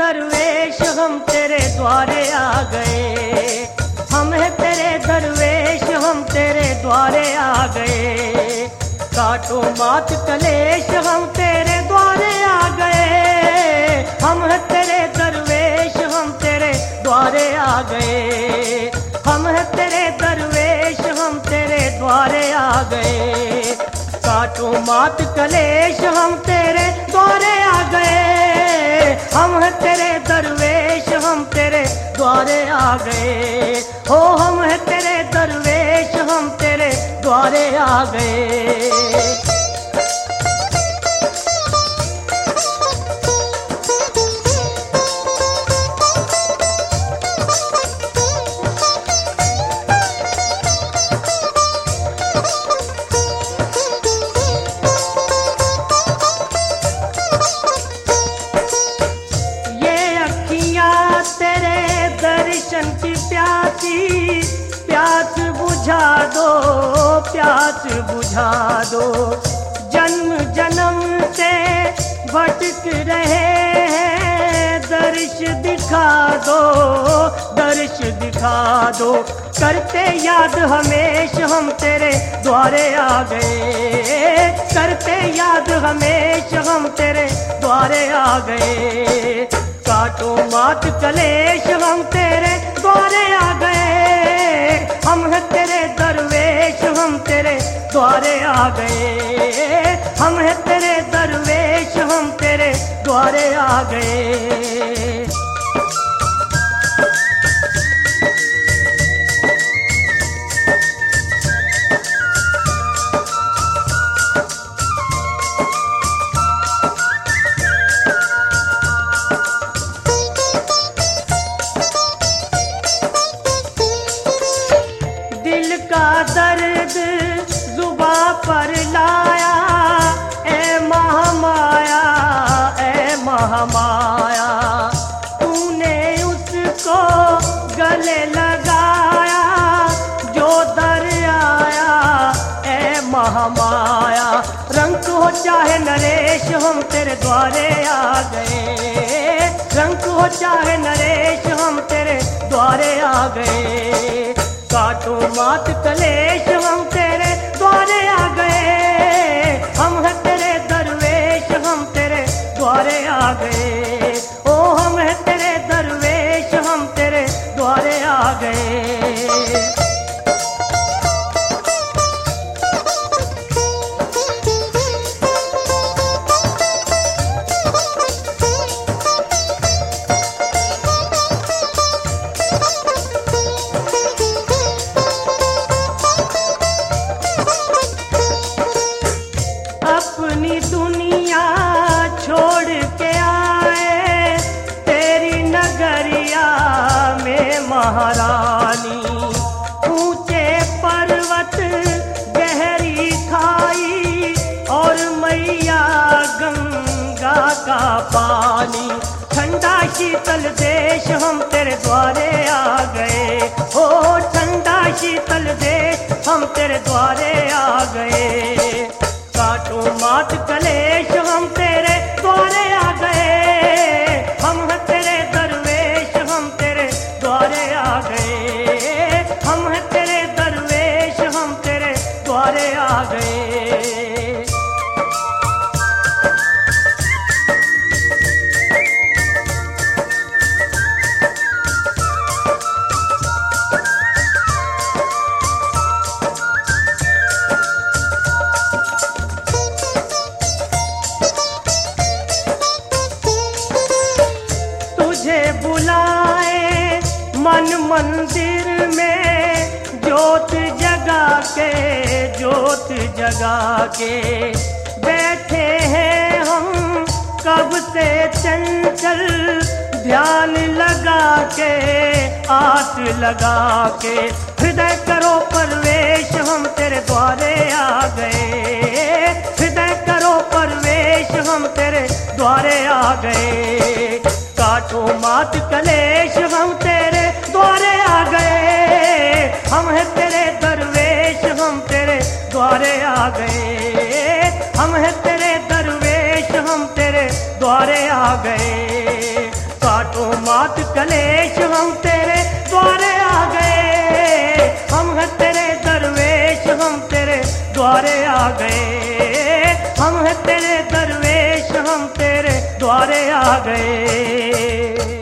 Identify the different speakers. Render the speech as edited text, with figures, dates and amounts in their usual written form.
Speaker 1: दरवेश हम तेरे द्वारे आ गए। हम हैं तेरे दरवेश हम तेरे द्वारे आ गए। काटो मात कलेश हम तेरे द्वारे आ गए। हम हैं तेरे दरवेश हम तेरे द्वारे आ गए। हम हैं तेरे दरवेश हम तेरे द्वारे आ गए। काटो मात कलेश हम तेरे द्वारे आ गए। हम हैं तेरे दरवेश हम तेरे द्वारे आ गए। हो हम हैं तेरे दरवेश हम तेरे द्वारे आ गए। दर्शन की प्यासी प्यास बुझा दो, प्यास बुझा दो। जन्म जन्म से भटक रहे हैं, दर्श दिखा दो, दर्श दिखा दो। करते याद हमेश हम तेरे द्वारे आ गए। करते याद हमेश हम तेरे द्वारे आ गए। काटो मात कलेश हम तेरे द्वारे आ गए। हम हैं तेरे दरवेश हम तेरे द्वारे आ गए। हम हैं तेरे दरवेश हम तेरे द्वारे आ गए। दिल का दर्द जुबां पर लाया, ए महामाया, ए महामाया। तूने उसको गले लगाया जो दर आया, ए महामाया। रंग हो चाहे नरेश हम तेरे द्वारे आ गए। रंग हो चाहे नरेश हम तेरे द्वारे आ गए। काटो मात कलेश हम तेरे द्वारे आ गए। हम हैं तेरे दरवेश हम तेरे द्वारे आ गए। ओ हम हैं तेरे दरवेश हम तेरे द्वारे आ गए। अपनी दुनिया छोड़ के आए तेरी नगरिया में महारानी। ऊंचे पर्वत गहरी खाई और मैया गंगा का पानी। ठंडा शीतल देश हम तेरे द्वारे आ गए। ओ ठंडा शीतल देश हम तेरे द्वारे आ गए। काटो मात कलेश हम तेरे द्वारे आ गए। हम हैं तेरे दरवेश हम तेरे द्वारे आ गए। हम हैं तेरे दरवेश हम तेरे द्वारे आ गए। बुलाए मन मंदिर में जोत जगा के, जोत जगा के। बैठे हैं हम कब से चंचल ध्यान लगा के, आस लगा के। हृदय करो परवेश हम तेरे द्वारे आ गए। हृदय करो परवेश हम तेरे द्वारे आ गए। काटो मात कलेश हम तेरे द्वारे आ गए। हम हैं तेरे दरवेश हम तेरे द्वारे आ गए। हम हैं तेरे दरवेश हम तेरे द्वारे आ गए। काटो मात कलेश हम तेरे द्वारे आ गए, हम हैं तेरे दरवेश हम तेरे द्वारे आ गए, हम हैं तेरे दरवेश हम तेरे द्वारे आ गए।